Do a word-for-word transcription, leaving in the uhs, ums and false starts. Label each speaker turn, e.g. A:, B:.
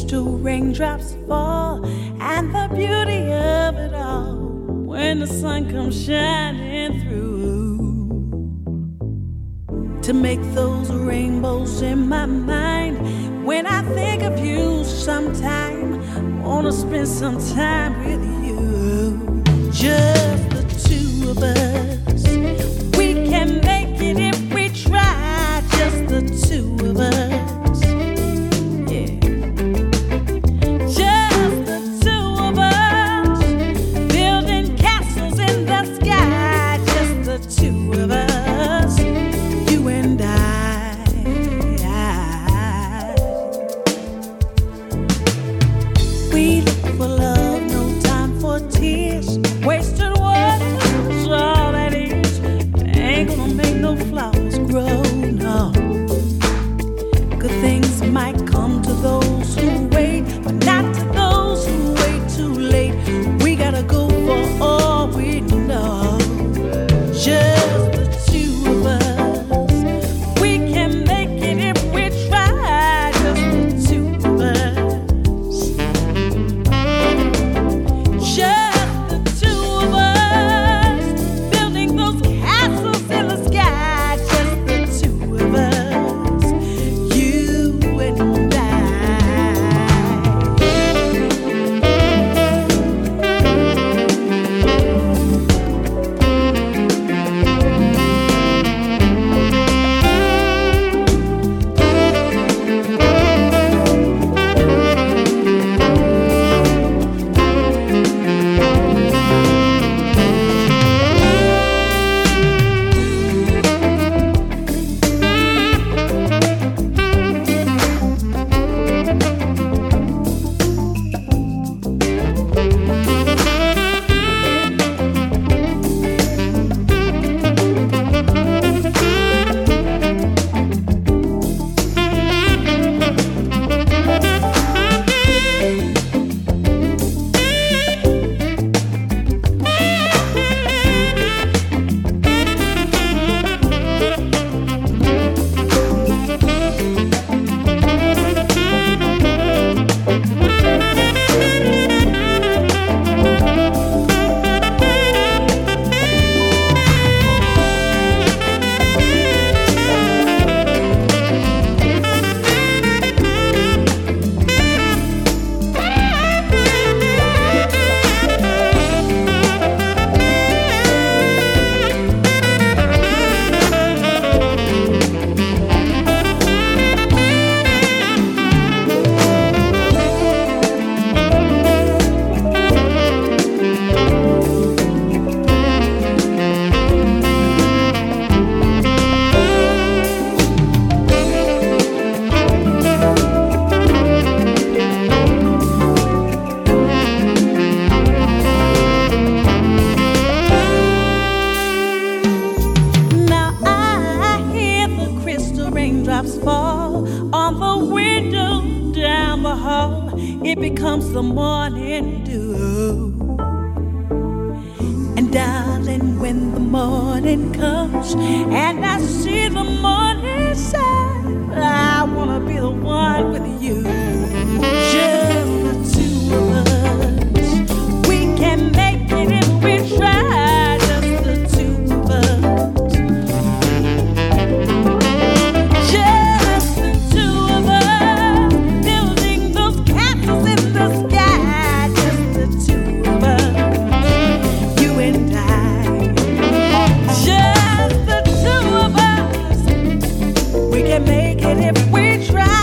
A: crystal raindrops fall, and the beauty of it all when the sun comes shining through to make those rainbows in my mind. When I think of you sometime, wanna spend some time with you. Just the two of us, we can make it if we try. Just the two of us, yeah. Just the two of us, building castles in the sky. Just the two of us, you and I. We look for love, no time for tears. Wasted water's all that is. It ain't gonna make no flowers grow, no. Good things might come to those who wait, but not to those who wait too late. We gotta go for all we know. Just the two of us, we can make it if we try. Just the two of us, just the two of us, building those castles in the sky. Just the two of us, you and I. Now I hear the crystal raindrops fall on the window down the hall. It becomes the morning dew. And darling, when the morning comes and I see the morning sun, I wanna be the one with you. Just the two of us, we can make it if we try. Just the two of us, just the two of us, building those castles in the sky. Just the two of us, you and I. Just the two of us, we can make it if we try.